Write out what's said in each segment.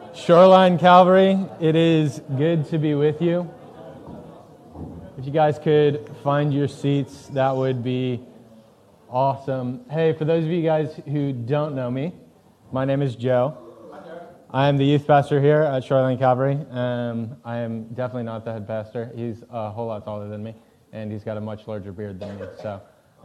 Shoreline Calvary, it is good to be with you. If you guys could find your seats, that would be awesome. Hey, for those of you guys who don't know me, my name is Joe. I am the youth pastor here at Shoreline Calvary. I am definitely not the head pastor. He's a whole lot taller than me, and he's got a much larger beard than me. So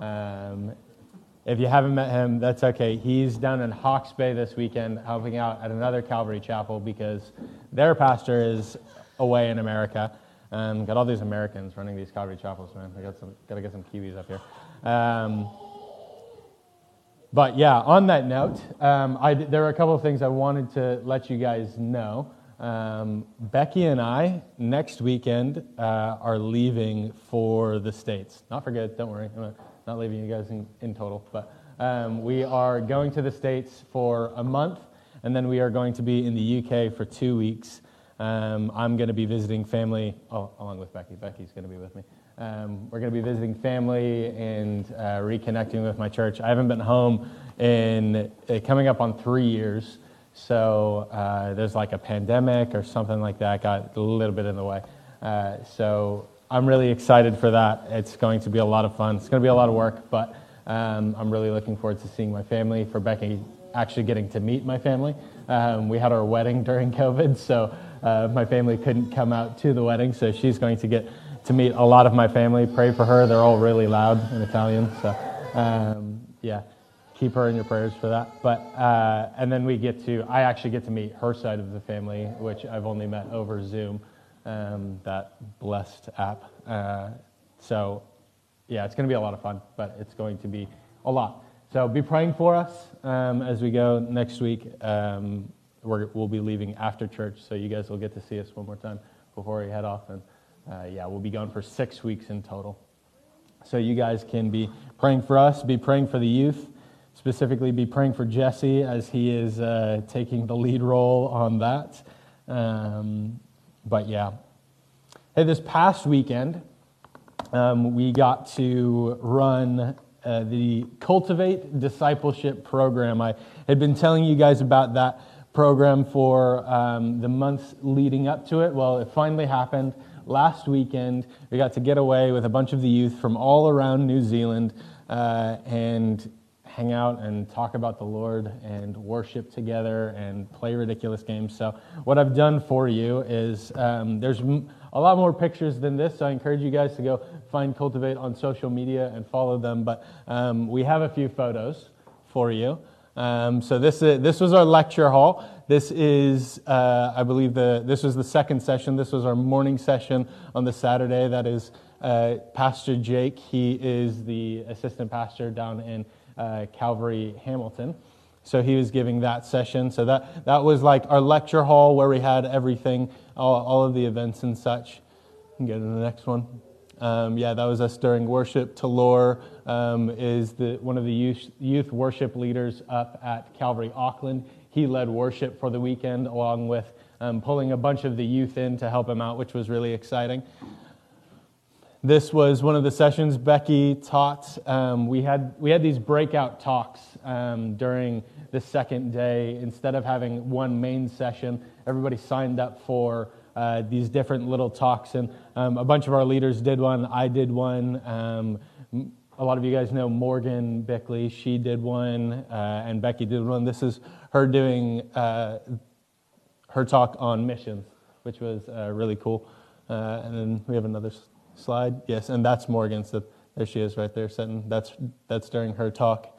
if you haven't met him, that's okay. He's down in Hawke's Bay this weekend helping out at another Calvary chapel because their pastor is away in America. Got all these Americans running these Calvary chapels, man. I got to get some Kiwis up here. But yeah, on that note, there are a couple of things I wanted to let you guys know. Becky and I, next weekend, are leaving for the States. Not for good, don't worry. I'm not leaving you guys in total. But we are going to the States for a month, and then we are going to be in the UK for 2 weeks. I'm going to be visiting family, along with Becky. Becky's going to be with me. We're going to be visiting family and reconnecting with my church. I haven't been home in coming up on 3 years, so there's like a pandemic or something like that got a little bit in the way. So I'm really excited for that. It's going to be a lot of fun. It's going to be a lot of work, but I'm really looking forward to seeing my family. For Becky, actually getting to meet my family. We had our wedding during COVID, so my family couldn't come out to the wedding, so she's going to get to meet a lot of my family. Pray for her. They're all really loud in Italian, so yeah, keep her in your prayers for that. But and then I actually get to meet her side of the family, which I've only met over Zoom, that blessed app. So yeah, it's going to be a lot of fun, but it's going to be a lot. So be praying for us as we go next week. We'll be leaving after church, so you guys will get to see us one more time before we head off. And yeah, we'll be gone for 6 weeks in total. So you guys can be praying for us, be praying for the youth, specifically be praying for Jesse as he is taking the lead role on that. But yeah. Hey, this past weekend, we got to run the Cultivate Discipleship program. I had been telling you guys about that program for the months leading up to it. Well, it finally happened. Last weekend, we got to get away with a bunch of the youth from all around New Zealand and hang out and talk about the Lord and worship together and play ridiculous games. So what I've done for you is there's a lot more pictures than this, so I encourage you guys to go find Cultivate on social media and follow them. But we have a few photos for you. So this was our lecture hall. This is, I believe, this was the second session. This was our morning session on the Saturday. That is Pastor Jake. He is the assistant pastor down in Calvary, Hamilton. So he was giving that session. So that was like our lecture hall where we had everything, all of the events and such. You can go to the next one. Yeah, that was us during worship. Talor is one of the youth worship leaders up at Calvary Auckland. He led worship for the weekend along with pulling a bunch of the youth in to help him out, which was really exciting. This was one of the sessions Becky taught. We had these breakout talks during the second day. Instead of having one main session, everybody signed up for these different little talks, and a bunch of our leaders did one. I did one. A lot of you guys know Morgan Bickley. She did one, and Becky did one. This is her doing her talk on missions, which was really cool. And then we have another slide. Yes, and that's Morgan. So there she is right there sitting. That's during her talk.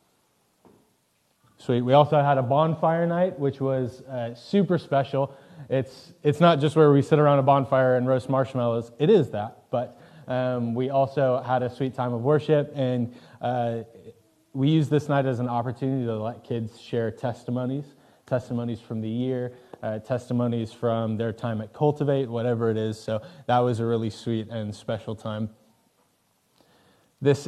Sweet. We also had a bonfire night, which was super special. It's not just where we sit around a bonfire and roast marshmallows. It is that, but we also had a sweet time of worship, and we used this night as an opportunity to let kids share testimonies from the year, testimonies from their time at Cultivate, whatever it is. So that was a really sweet and special time. This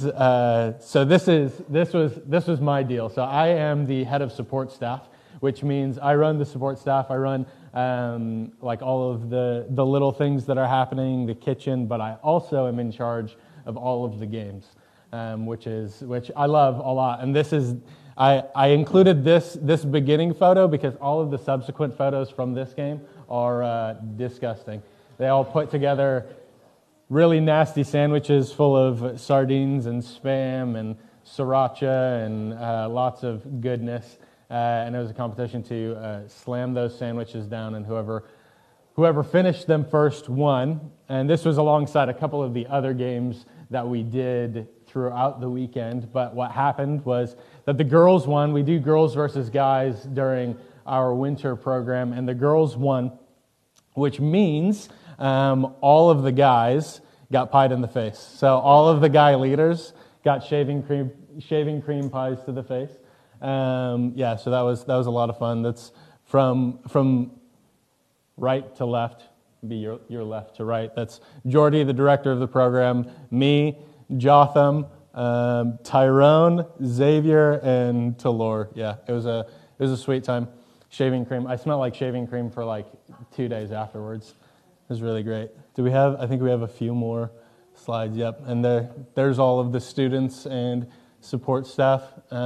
was my deal. So I am the head of support staff, which means I run the support staff. I run like all of the little things that are happening, the kitchen, but I also am in charge of all of the games, which I love a lot. And this is I included this beginning photo because all of the subsequent photos from this game are disgusting. They all put together really nasty sandwiches full of sardines and Spam and sriracha and lots of goodness. And it was a competition to slam those sandwiches down, and whoever finished them first won. And this was alongside a couple of the other games that we did throughout the weekend. But what happened was that the girls won. We do girls versus guys during our winter program, and the girls won, which means all of the guys got pied in the face. So all of the guy leaders got shaving cream pies to the face. So that was a lot of fun. That's from right to left, be your left to right. That's Jordy, the director of the program, me, Jotham, Tyrone, Xavier, and Talor. Yeah, it was a sweet time. Shaving cream. I smelled like shaving cream for like 2 days afterwards. It was really great. I think we have a few more slides. Yep, and there's all of the students and support staff.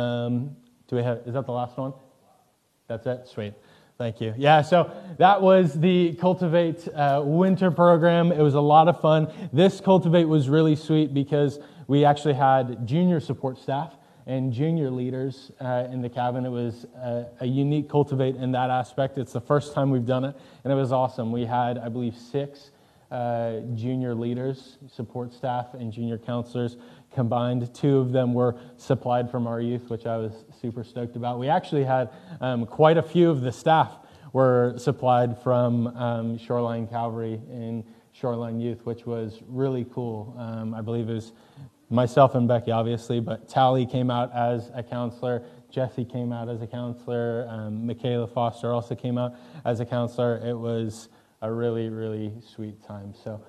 Is that the last one? That's it? Sweet. Thank you. Yeah, so that was the Cultivate winter program. It was a lot of fun. This Cultivate was really sweet because we actually had junior support staff and junior leaders in the cabin. It was a unique Cultivate in that aspect. It's the first time we've done it, and it was awesome. We had, I believe, 6 junior leaders, support staff, and junior counselors combined. 2 of them were supplied from our youth, which I was super stoked about. We actually had quite a few of the staff were supplied from Shoreline Calvary and Shoreline Youth, which was really cool. I believe it was myself and Becky, obviously, but Tally came out as a counselor. Jesse came out as a counselor. Michaela Foster also came out as a counselor. It was a really, really sweet time. So,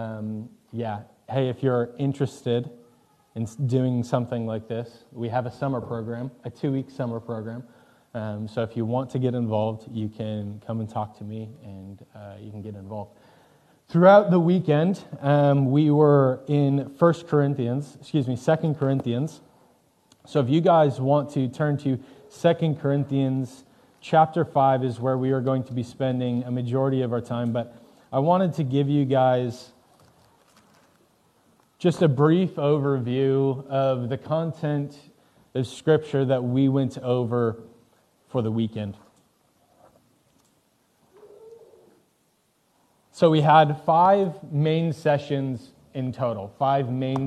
hey, if you're interested in doing something like this, we have a summer program, a 2-week summer program. So if you want to get involved, you can come and talk to me, and you can get involved. Throughout the weekend, we were in 2 Corinthians. So if you guys want to turn to 2 Corinthians chapter 5 is where we are going to be spending a majority of our time. But I wanted to give you guys just a brief overview of the content of Scripture that we went over for the weekend. So we had 5 main sessions in total. And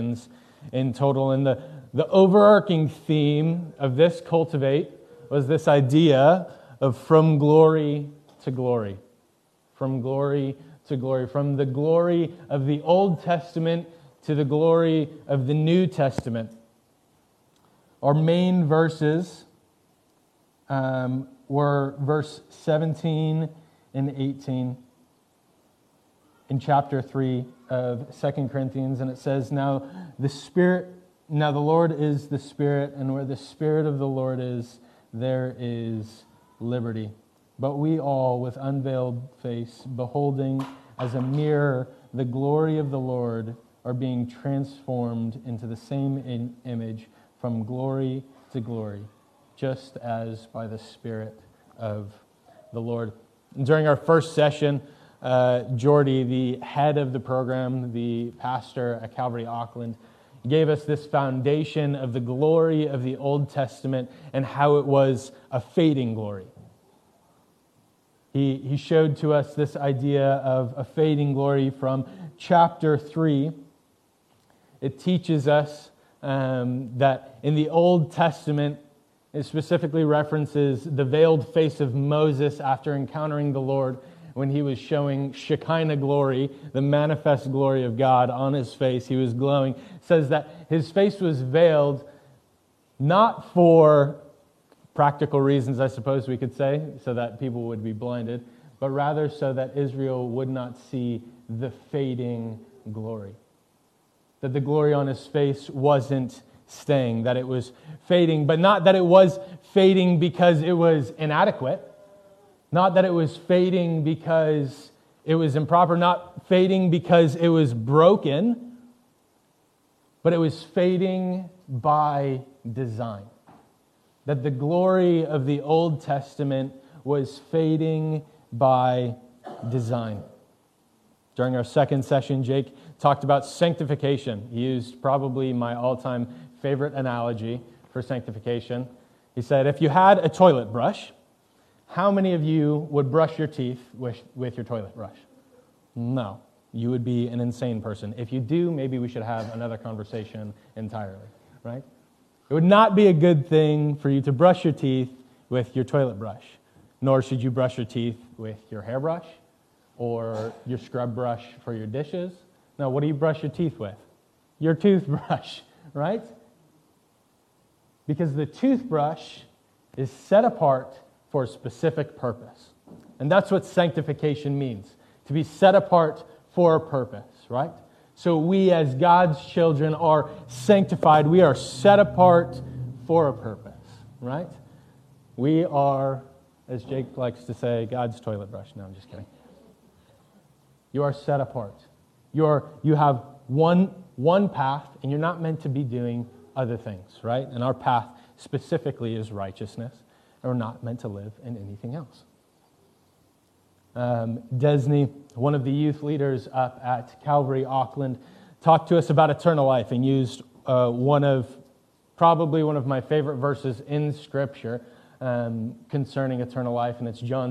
the overarching theme of this Cultivate was this idea of from glory to glory. From glory to glory. From the glory of the Old Testament to the glory of the New Testament. Our main verses were verse 17 and 18 in chapter 3 of 2 Corinthians, and it says, Now the Lord is the Spirit, and where the Spirit of the Lord is, there is liberty. But we all, with unveiled face, beholding as a mirror the glory of the Lord, are being transformed into the same image from glory to glory, just as by the Spirit of the Lord. During our first session, Jordy, the head of the program, the pastor at Calvary Auckland, gave us this foundation of the glory of the Old Testament and how it was a fading glory. He showed to us this idea of a fading glory from chapter 3. It teaches us that in the Old Testament, it specifically references the veiled face of Moses after encountering the Lord when he was showing Shekinah glory, the manifest glory of God on his face. He was glowing. It says that his face was veiled not for practical reasons, I suppose we could say, so that people would be blinded, but rather so that Israel would not see the fading glory. That the glory on his face wasn't staying, that it was fading, but not that it was fading because it was inadequate, not that it was fading because it was improper, not fading because it was broken, but it was fading by design. that the glory of the Old Testament was fading by design. During our second session, Jake talked about sanctification. He used probably my all-time favorite analogy for sanctification. He said, if you had a toilet brush, how many of you would brush your teeth with your toilet brush? No. You would be an insane person. If you do, maybe we should have another conversation entirely, right? It would not be a good thing for you to brush your teeth with your toilet brush, nor should you brush your teeth with your hairbrush or your scrub brush for your dishes. No, what do you brush your teeth with? Your toothbrush, right? Because the toothbrush is set apart for a specific purpose. And that's what sanctification means, to be set apart for a purpose, right? So we as God's children are sanctified. We are set apart for a purpose, right? We are, as Jake likes to say, God's toilet brush. No, I'm just kidding. You are set apart. You have one path, and you're not meant to be doing other things, right? And our path specifically is righteousness, and we're not meant to live in anything else. Desney, one of the youth leaders up at Calvary Auckland, talked to us about eternal life and used probably one of my favorite verses in Scripture concerning eternal life, and it's John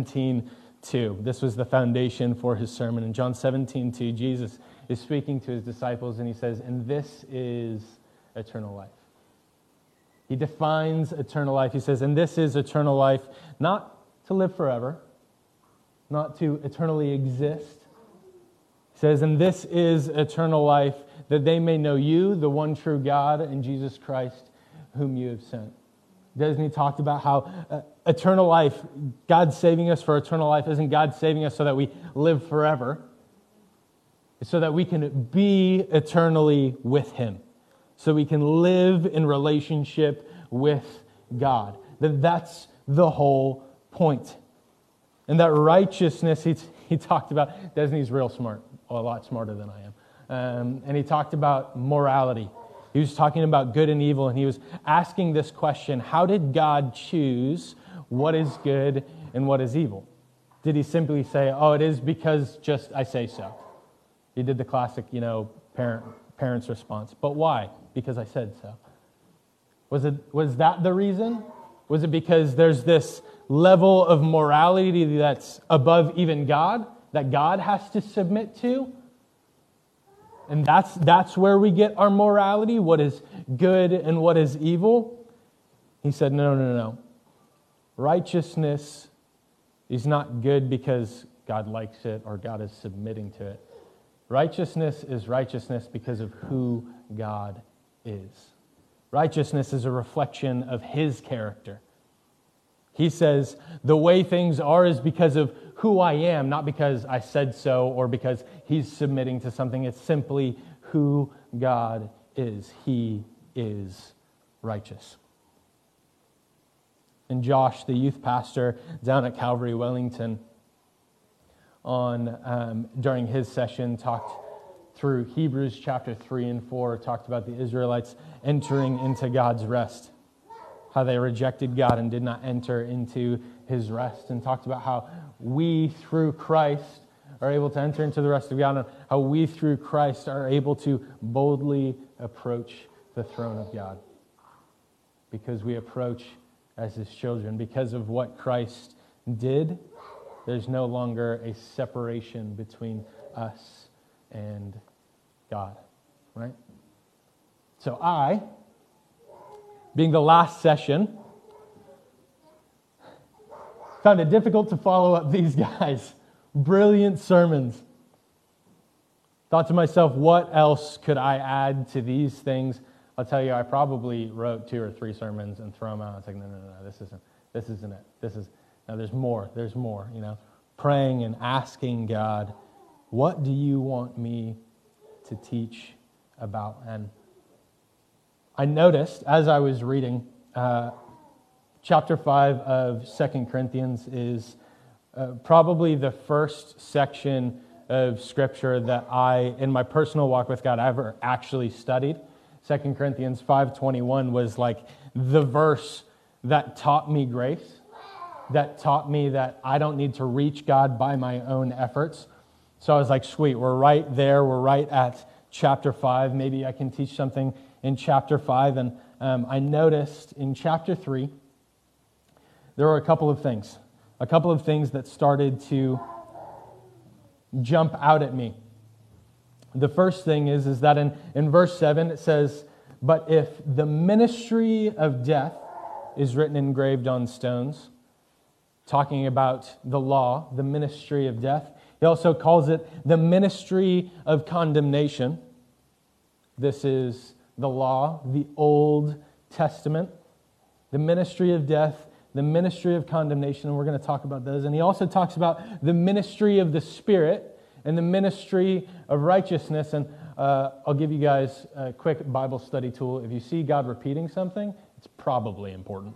17:2. This was the foundation for his sermon. In John 17:2, Jesus is speaking to his disciples, and he says, and this is eternal life. He defines eternal life. He says, and this is eternal life, not to live forever, not to eternally exist. He says, and this is eternal life, that they may know you, the one true God, and Jesus Christ, whom you have sent. Desney talked about how eternal life, God saving us for eternal life, isn't God saving us so that we live forever. It's so that we can be eternally with Him. So we can live in relationship with God. That's the whole point. And that righteousness, he talked about, Desney's real smart, a lot smarter than I am. And he talked about morality. He was talking about good and evil, and he was asking this question, how did God choose what is good and what is evil? Did he simply say, oh, it is because just I say so? He did the classic, parent's response. But why? Because I said so. Was that the reason? Was it because there's this level of morality that's above even God, that God has to submit to? And that's where we get our morality, what is good and what is evil? He said, no. Righteousness is not good because God likes it or God is submitting to it. Righteousness is righteousness because of who God is. Righteousness is a reflection of His character. He says, the way things are is because of who I am, not because I said so or because He's submitting to something. It's simply who God is. He is righteous. And Josh, the youth pastor down at Calvary Wellington, during his session, talked through Hebrews chapter 3 and 4, talked about the Israelites entering into God's rest, how they rejected God and did not enter into His rest, and talked about how we through Christ are able to enter into the rest of God, and how we through Christ are able to boldly approach the throne of God. Because we approach as His children. Because of what Christ did, there's no longer a separation between us and God, right? So I, being the last session, found it difficult to follow up these guys. Brilliant sermons. Thought to myself, what else could I add to these things? I'll tell you, I probably wrote 2 or 3 sermons and throw them out. It's like, no, this isn't it. There's more, Praying and asking God, what do you want me to teach about? And I noticed as I was reading, chapter 5 of 2 Corinthians is probably the first section of Scripture that I, in my personal walk with God, ever actually studied. 2 Corinthians 5:21 was like the verse that taught me grace, that taught me that I don't need to reach God by my own efforts. So I was like, sweet, we're right there. We're right at chapter 5. Maybe I can teach something in chapter 5. And I noticed in chapter 3, there were a couple of things that started to jump out at me. The first thing is that in verse 7, it says, "But if the ministry of death is written engraved on stones," talking about the law, the ministry of death. He also calls it the ministry of condemnation. This is the law, the Old Testament, the ministry of death, the ministry of condemnation, and we're going to talk about those. And he also talks about the ministry of the Spirit and the ministry of righteousness. And I'll give you guys a quick Bible study tool. If you see God repeating something, it's probably important.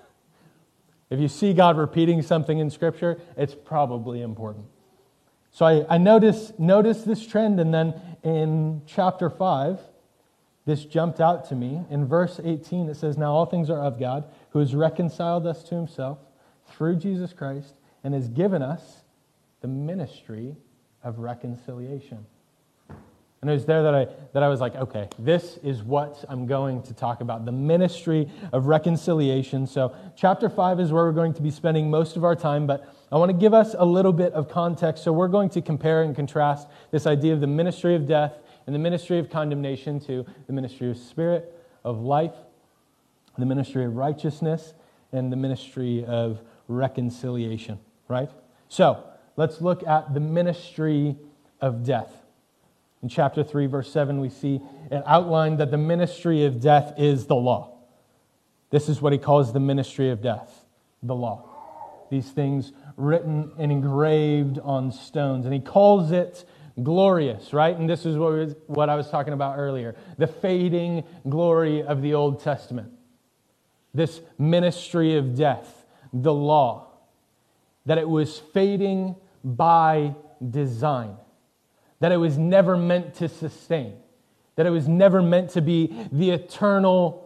If you see God repeating something in Scripture, it's probably important. So I noticed this trend, and then in chapter 5, this jumped out to me. In verse 18, it says, "Now all things are of God, who has reconciled us to himself through Jesus Christ, and has given us the ministry of reconciliation." And it was there that I was like, okay, this is what I'm going to talk about, the ministry of reconciliation. So chapter 5 is where we're going to be spending most of our time, but I want to give us a little bit of context. So we're going to compare and contrast this idea of the ministry of death and the ministry of condemnation to the ministry of spirit, of life, the ministry of righteousness, and the ministry of reconciliation, right? So let's look at the ministry of death. In chapter 3, verse 7, we see it outlined that the ministry of death is the law. This is what he calls the ministry of death, the law. These things written and engraved on stones. And he calls it glorious, right? And this is what I was talking about earlier, the fading glory of the Old Testament. This ministry of death, the law, that it was fading by design. That it was never meant to sustain, that it was never meant to be the eternal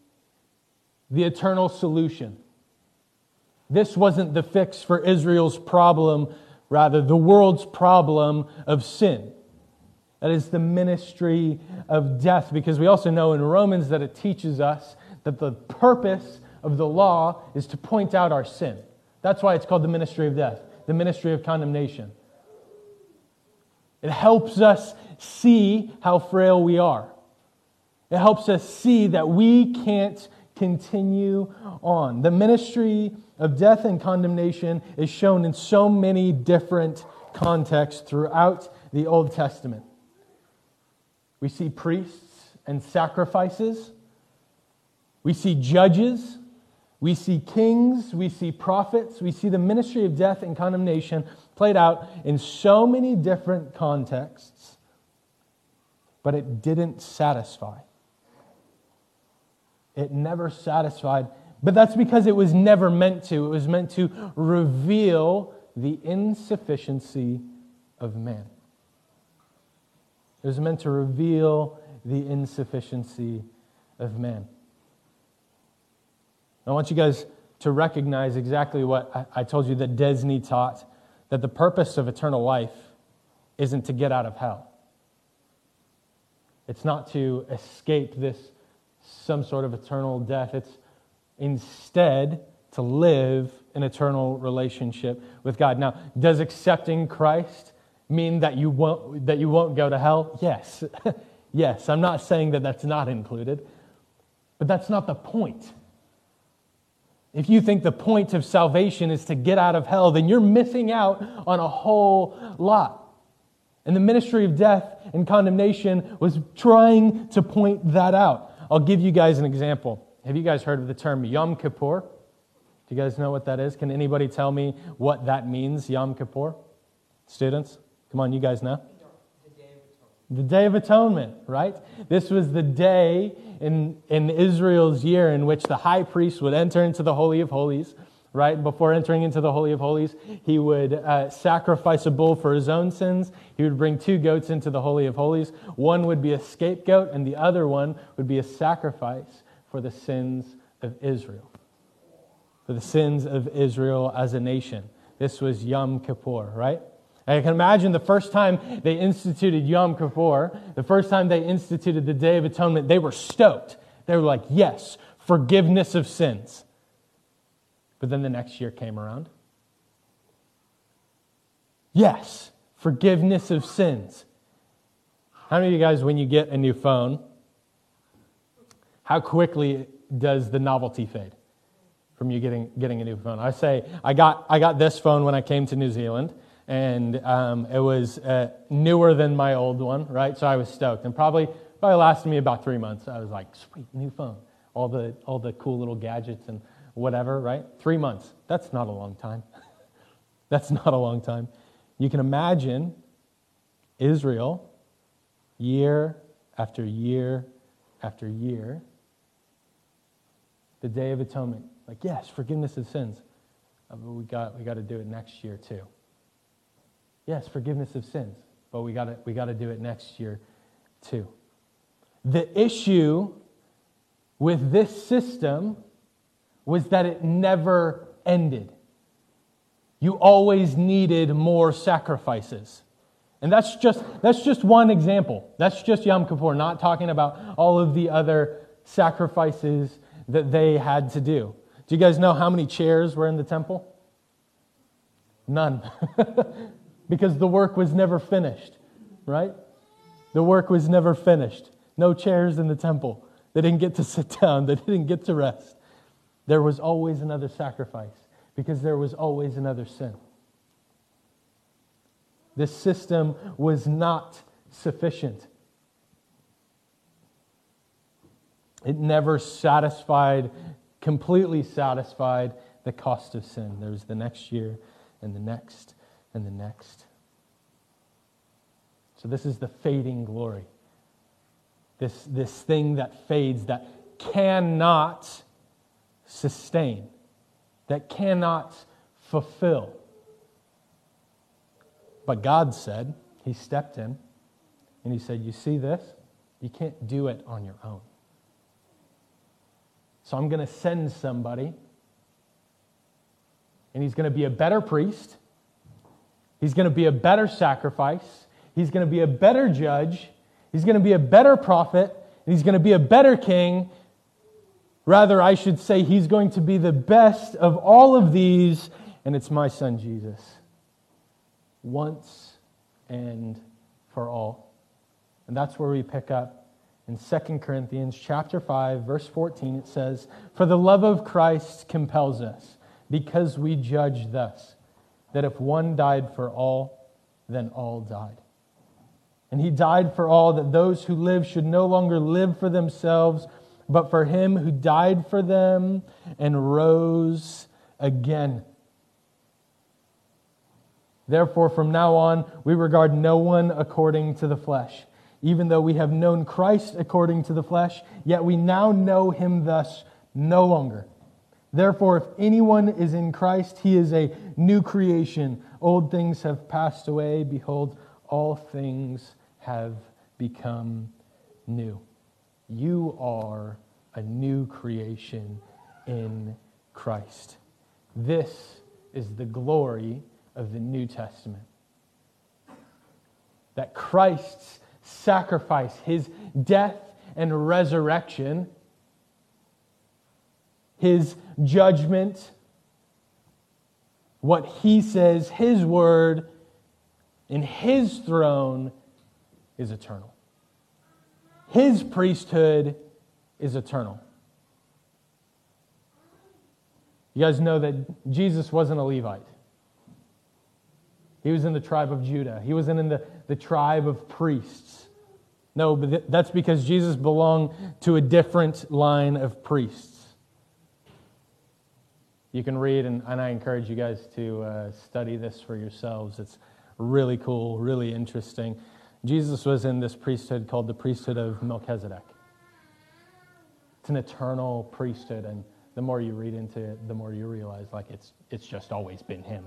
solution. This wasn't the fix for Israel's problem, rather the world's problem of sin. That is the ministry of death, because we also know in Romans that it teaches us that the purpose of the law is to point out our sin. That's why it's called the ministry of death, the ministry of condemnation. It helps us see how frail we are. It helps us see that we can't continue on. The ministry of death and condemnation is shown in so many different contexts throughout the Old Testament. We see priests and sacrifices. We see judges. We see kings. We see prophets. We see the ministry of death and condemnation played out in so many different contexts, but it didn't satisfy. It never satisfied, but that's because it was never meant to. It was meant to reveal the insufficiency of man. It was meant to reveal the insufficiency of man. I want you guys to recognize exactly what I told you that Desney taught, that the purpose of eternal life isn't to get out of hell. It's not to escape some sort of eternal death. It's instead to live an eternal relationship with God. Now, does accepting Christ mean that you won't go to hell? Yes. Yes, I'm not saying that that's not included, but that's not the point. If you think the point of salvation is to get out of hell, then you're missing out on a whole lot. And the ministry of death and condemnation was trying to point that out. I'll give you guys an example. Have you guys heard of the term Yom Kippur? Do you guys know what that is? Can anybody tell me what that means, Yom Kippur? Students? Come on, you guys know. The Day of Atonement, right? This was the day in Israel's year in which the high priest would enter into the Holy of Holies, right? Before entering into the Holy of Holies, he would sacrifice a bull for his own sins. He would bring 2 goats into the Holy of Holies. One would be a scapegoat, and the other one would be a sacrifice for the sins of Israel. for the sins of Israel as a nation. This was Yom Kippur, right? And I can imagine the first time they instituted Yom Kippur, the first time they instituted the Day of Atonement, they were stoked. They were like, yes, forgiveness of sins. But then the next year came around. Yes, forgiveness of sins. How many of you guys, when you get a new phone, how quickly does the novelty fade from you getting a new phone? I say, I got this phone when I came to New Zealand, and it was newer than my old one, right? So I was stoked, and probably lasted me about 3 months. I was like, sweet, new phone. All the cool little gadgets and whatever, right? 3 months. That's not a long time. That's not a long time. You can imagine Israel, year after year after year, the Day of Atonement. Like, yes, forgiveness of sins. But we got to do it next year too. Yes, forgiveness of sins. But we got to do it next year too. The issue with this system was that it never ended. You always needed more sacrifices. And that's just one example. That's just Yom Kippur, not talking about all of the other sacrifices that they had to do. Do you guys know how many chairs were in the temple? None. Because the work was never finished, right? The work was never finished. No chairs in the temple. They didn't get to sit down. They didn't get to rest. There was always another sacrifice because there was always another sin. This system was not sufficient. It never completely satisfied the cost of sin. There was the next year and the next and the next. So this is the fading glory. This thing that fades, that cannot sustain, that cannot fulfill. But God said, He stepped in, and He said, you see this? You can't do it on your own. So I'm going to send somebody, and he's going to be a better priest. He's going to be a better sacrifice. He's going to be a better judge. He's going to be a better prophet. And he's going to be a better king. Rather, I should say he's going to be the best of all of these, and it's my son Jesus. Once and for all. And that's where we pick up. In 2 Corinthians chapter 5, verse 14, it says, "For the love of Christ compels us, because we judge thus, that if one died for all, then all died. And He died for all, that those who live should no longer live for themselves, but for Him who died for them and rose again. Therefore, from now on, we regard no one according to the flesh. Even though we have known Christ according to the flesh, yet we now know Him thus no longer. Therefore, if anyone is in Christ, he is a new creation. Old things have passed away. Behold, all things have become new." You are a new creation in Christ. This is the glory of the New Testament. That Christ's sacrifice, His death and resurrection, His judgment, what He says, His word, and His throne is eternal. His priesthood is eternal. You guys know that Jesus wasn't a Levite. He was in the tribe of Judah. He wasn't in the tribe of priests. No, but that's because Jesus belonged to a different line of priests. You can read, and I encourage you guys to study this for yourselves. It's really cool, really interesting. Jesus was in this priesthood called the priesthood of Melchizedek. It's an eternal priesthood, and the more you read into it, the more you realize like it's just always been Him.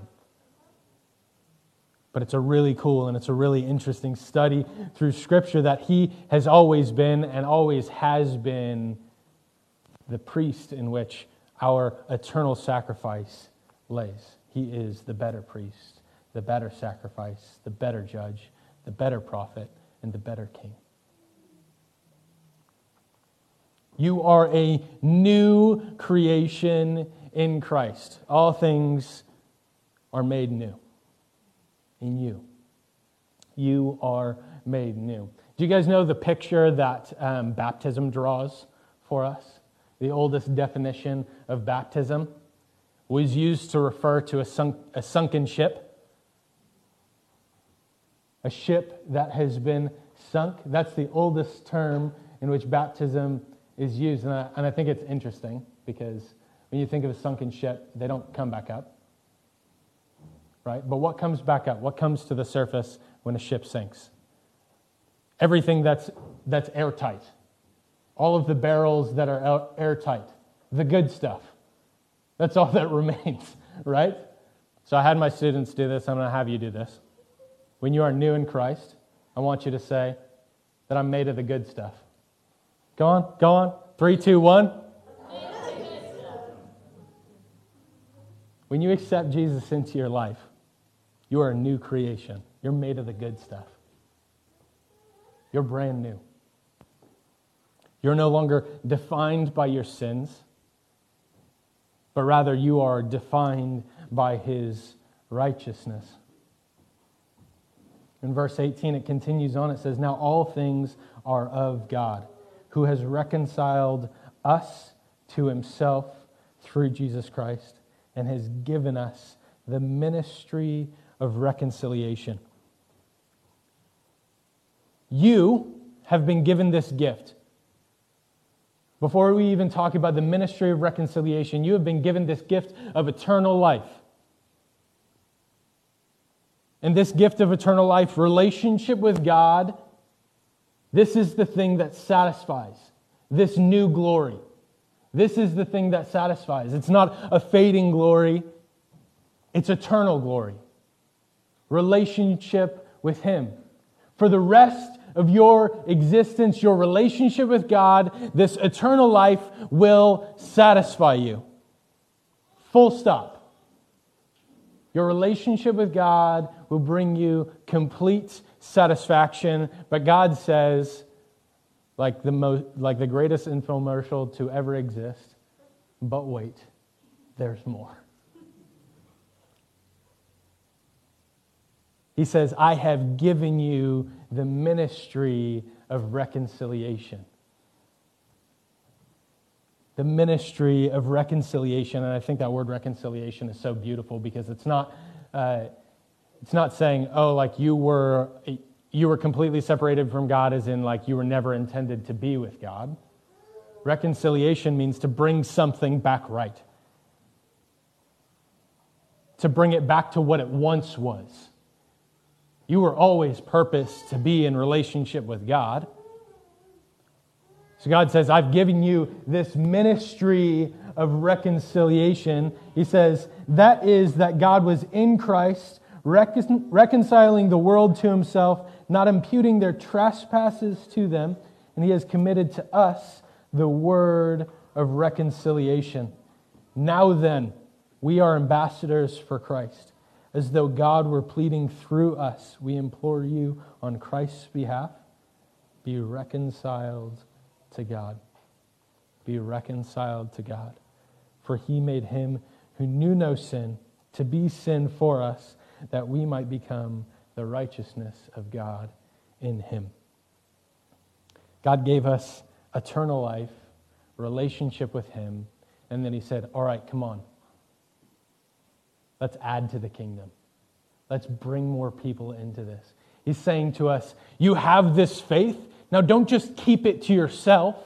But it's a really cool and it's a really interesting study through Scripture that He has always been and always has been the priest in which our eternal sacrifice lays. He is the better priest, the better sacrifice, the better judge, the better prophet, and the better king. You are a new creation in Christ. All things are made new in you. You are made new. Do you guys know the picture that baptism draws for us? The oldest definition of baptism was used to refer to a sunken ship. A ship that has been sunk. That's the oldest term in which baptism is used. And I think it's interesting because when you think of a sunken ship, they don't come back up. Right? But what comes back up? What comes to the surface when a ship sinks? Everything that's airtight. All of the barrels that are airtight. The good stuff. That's all that remains, right? So I had my students do this. I'm going to have you do this. When you are new in Christ, I want you to say that I'm made of the good stuff. Go on. 3, 2, 1. When you accept Jesus into your life, you are a new creation. You're made of the good stuff. You're brand new. You're no longer defined by your sins, but rather you are defined by His righteousness. In verse 18, it continues on. It says, "Now all things are of God, who has reconciled us to Himself through Jesus Christ, and has given us the ministry of reconciliation." You have been given this gift. Before we even talk about the ministry of reconciliation, you have been given this gift of eternal life. And this gift of eternal life, relationship with God, this is the thing that satisfies. This new glory. This is the thing that satisfies. It's not a fading glory. It's eternal glory. Relationship with Him. For the rest of your existence, your relationship with God, this eternal life will satisfy you. Full stop. Your relationship with God will bring you complete satisfaction. But God says, like the greatest infomercial to ever exist, but wait, there's more. He says, I have given you the ministry of reconciliation. The ministry of reconciliation. And I think that word reconciliation is so beautiful because it's not saying, oh, like you were completely separated from God, as in like you were never intended to be with God. Reconciliation means to bring something back right. To bring it back to what it once was. You were always purposed to be in relationship with God. So God says, I've given you this ministry of reconciliation. He says, that is that God was in Christ, reconciling the world to Himself, not imputing their trespasses to them, and He has committed to us the word of reconciliation. Now then, we are ambassadors for Christ. As though God were pleading through us, we implore you on Christ's behalf, be reconciled to God. Be reconciled to God. For He made Him who knew no sin to be sin for us, that we might become the righteousness of God in Him. God gave us eternal life, relationship with Him, and then He said, all right, come on. Let's add to the kingdom. Let's bring more people into this. He's saying to us, you have this faith. Now don't just keep it to yourself.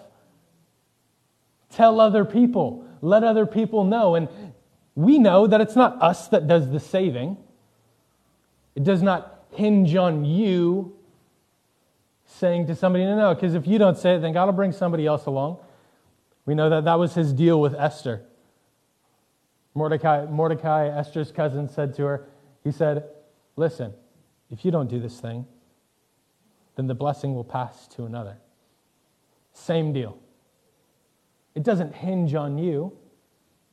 Tell other people. Let other people know. And we know that it's not us that does the saving. It does not hinge on you saying to somebody, no, because if you don't say it, then God will bring somebody else along. We know that was His deal with Esther. Mordecai, Esther's cousin, said to her, he said, listen, if you don't do this thing, then the blessing will pass to another. Same deal. It doesn't hinge on you.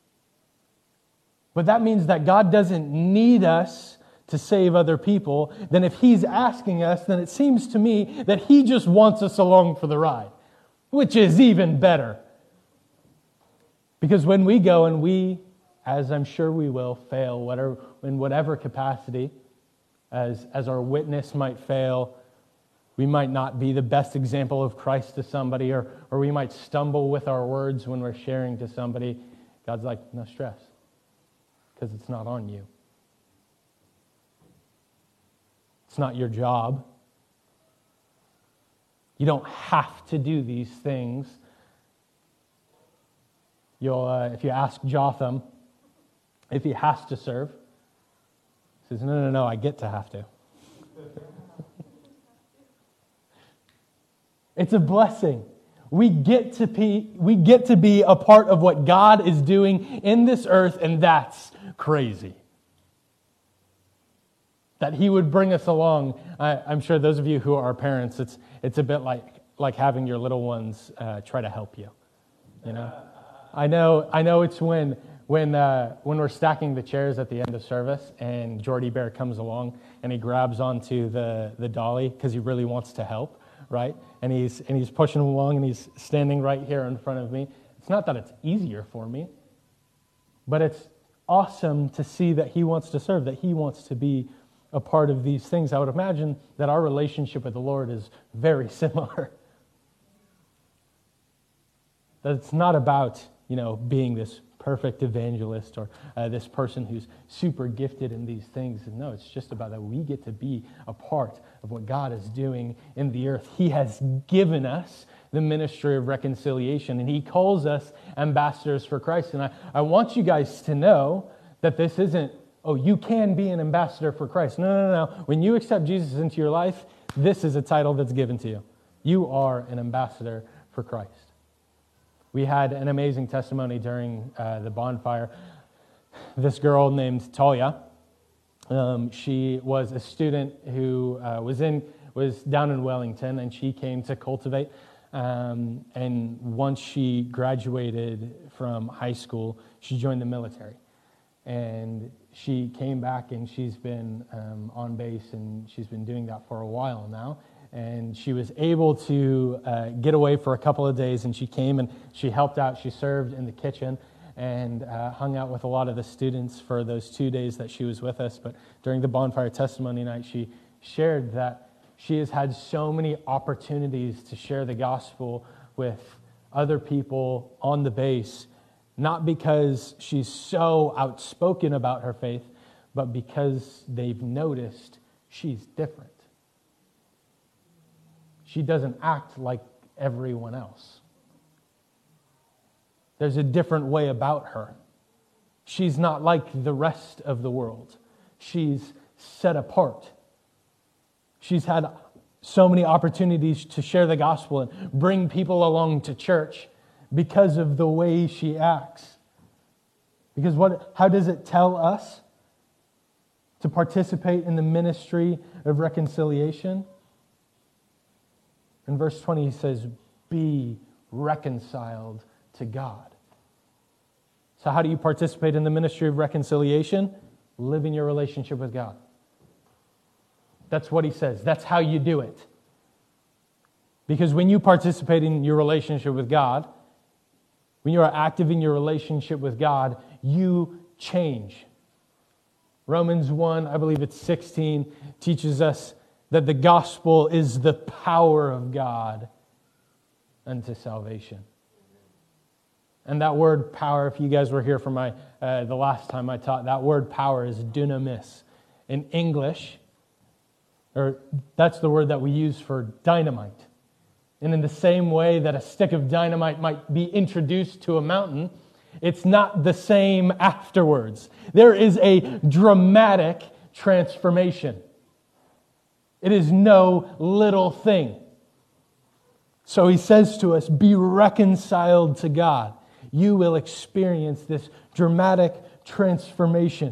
But that means that God doesn't need us to save other people. Then if He's asking us, then it seems to me that He just wants us along for the ride, which is even better. Because when we go and we, as I'm sure we will, fail in whatever capacity, as our witness might fail, we might not be the best example of Christ to somebody, or we might stumble with our words when we're sharing to somebody. God's like, no stress, because it's not on you. It's not your job. You don't have to do these things. If you ask Jotham if he has to serve, he says, no, I get to have to. It's a blessing. We get to be a part of what God is doing in this earth, and that's crazy. That He would bring us along. I'm sure those of you who are parents, it's a bit like having your little ones try to help you. You know, I know it's when we're stacking the chairs at the end of service, and Jordy Bear comes along and he grabs onto the dolly because he really wants to help, right? And he's pushing along, and he's standing right here in front of me. It's not that it's easier for me, but it's awesome to see that he wants to serve, that he wants to be a part of these things. I would imagine that our relationship with the Lord is very similar. That it's not about, being this perfect evangelist or this person who's super gifted in these things. No, it's just about that we get to be a part of what God is doing in the earth. He has given us the ministry of reconciliation, and He calls us ambassadors for Christ. And I want you guys to know that this isn't, you can be an ambassador for Christ. No. When you accept Jesus into your life, this is a title that's given to you. You are an ambassador for Christ. We had an amazing testimony during the bonfire. This girl named Talia, she was a student who was down in Wellington, and she came to Cultivate. And once she graduated from high school, she joined the military. And she came back, and she's been on base, and she's been doing that for a while now. And she was able to get away for a couple of days, and she came and she helped out. She served in the kitchen and hung out with a lot of the students for those 2 days that she was with us. But during the bonfire testimony night, she shared that she has had so many opportunities to share the gospel with other people on the base, not because she's so outspoken about her faith, but because they've noticed she's different. She doesn't act like everyone else. There's a different way about her. She's not like the rest of the world. She's set apart. She's had so many opportunities to share the gospel and bring people along to church because of the way she acts. Because how does it tell us to participate in the ministry of reconciliation? In verse 20, he says, be reconciled to God. So how do you participate in the ministry of reconciliation? Live in your relationship with God. That's what he says. That's how you do it. Because when you participate in your relationship with God, when you are active in your relationship with God, you change. Romans 1, I believe it's 16, teaches us that the gospel is the power of God unto salvation. And that word power, if you guys were here for the last time I taught, that word power is dunamis. In English, or that's the word that we use for dynamite. And in the same way that a stick of dynamite might be introduced to a mountain, it's not the same afterwards. There is a dramatic transformation. It is no little thing. So he says to us, be reconciled to God. You will experience this dramatic transformation.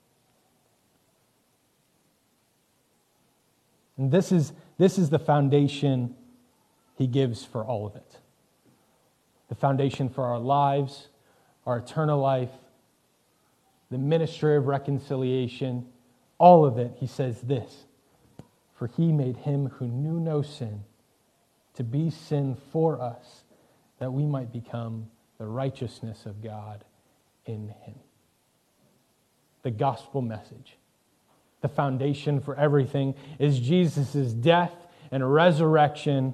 And this is the foundation he gives for all of it. The foundation for our lives, our eternal life, the ministry of reconciliation, all of it, he says this: for he made him who knew no sin to be sin for us, that we might become the righteousness of God in him. The gospel message, the foundation for everything, is Jesus' death and resurrection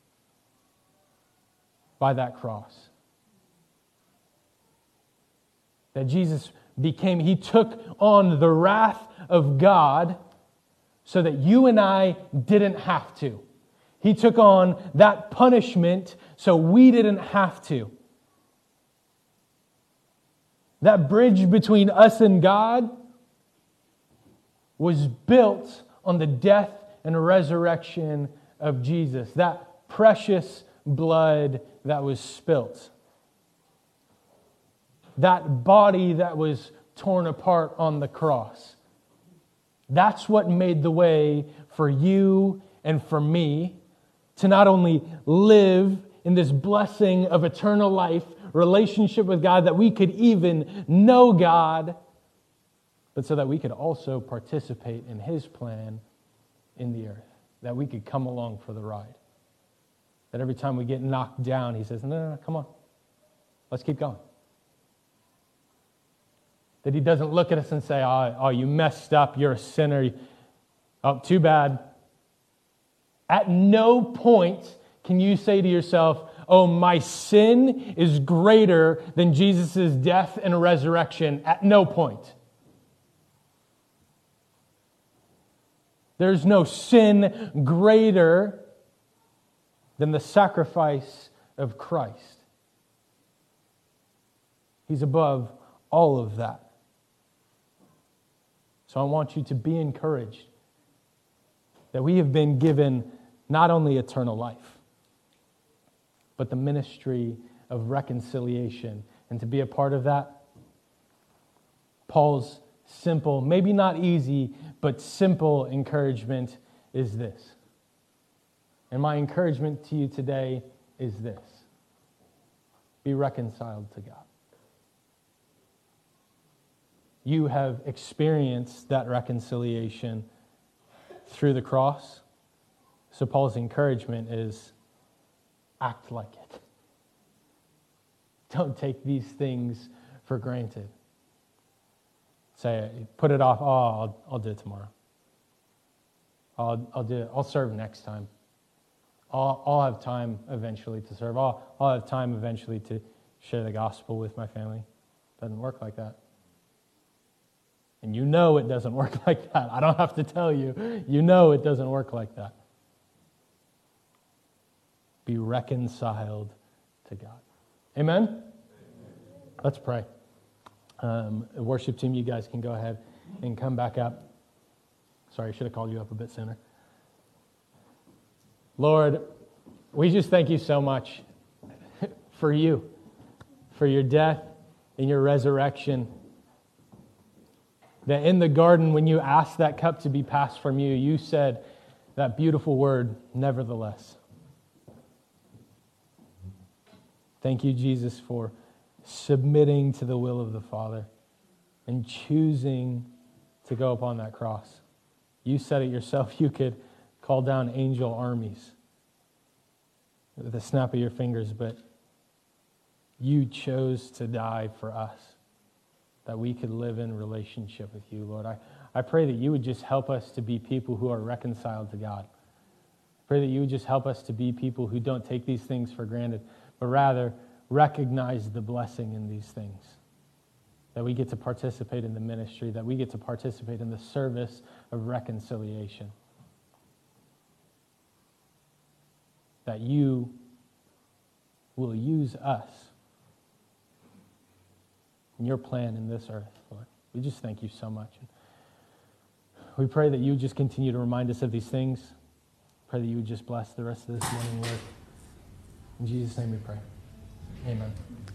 by that cross. That Jesus he took on the wrath of God so that you and I didn't have to. He took on that punishment so we didn't have to. That bridge between us and God was built on the death and resurrection of Jesus. That precious blood that was spilt. That body that was torn apart on the cross. That's what made the way for you and for me to not only live in this blessing of eternal life, relationship with God, that we could even know God, but so that we could also participate in his plan in the earth, that we could come along for the ride. That every time we get knocked down, he says, no, come on, let's keep going. That he doesn't look at us and say, oh, you messed up, you're a sinner. Oh, too bad. At no point can you say to yourself, oh, my sin is greater than Jesus' death and resurrection. At no point. There's no sin greater than the sacrifice of Christ. He's above all of that. So I want you to be encouraged that we have been given not only eternal life, but the ministry of reconciliation. And to be a part of that, Paul's simple, maybe not easy, but simple encouragement is this. And my encouragement to you today is this: be reconciled to God. You have experienced that reconciliation through the cross. So Paul's encouragement is, act like it. Don't take these things for granted. Say, put it off. Oh, I'll do it tomorrow. I'll do it. I'll serve next time. I'll have time eventually to serve. I'll have time eventually to share the gospel with my family. Doesn't work like that. And you know it doesn't work like that. I don't have to tell you. You know it doesn't work like that. Be reconciled to God. Amen? Let's pray. The worship team, you guys can go ahead and come back up. Sorry, I should have called you up a bit sooner. Lord, we just thank you so much for you, for your death and your resurrection. That in the garden, when you asked that cup to be passed from you, you said that beautiful word, nevertheless. Thank you, Jesus, for submitting to the will of the Father and choosing to go upon that cross. You said it yourself, you could call down angel armies with the snap of your fingers, but you chose to die for us, that we could live in relationship with you, Lord. I pray that you would just help us to be people who are reconciled to God. I pray that you would just help us to be people who don't take these things for granted, but rather recognize the blessing in these things. That we get to participate in the ministry, that we get to participate in the service of reconciliation. That you will use us in your plan in this earth, Lord. We just thank you so much. We pray that you would just continue to remind us of these things. Pray that you would just bless the rest of this morning, Lord. In Jesus' name we pray. Amen.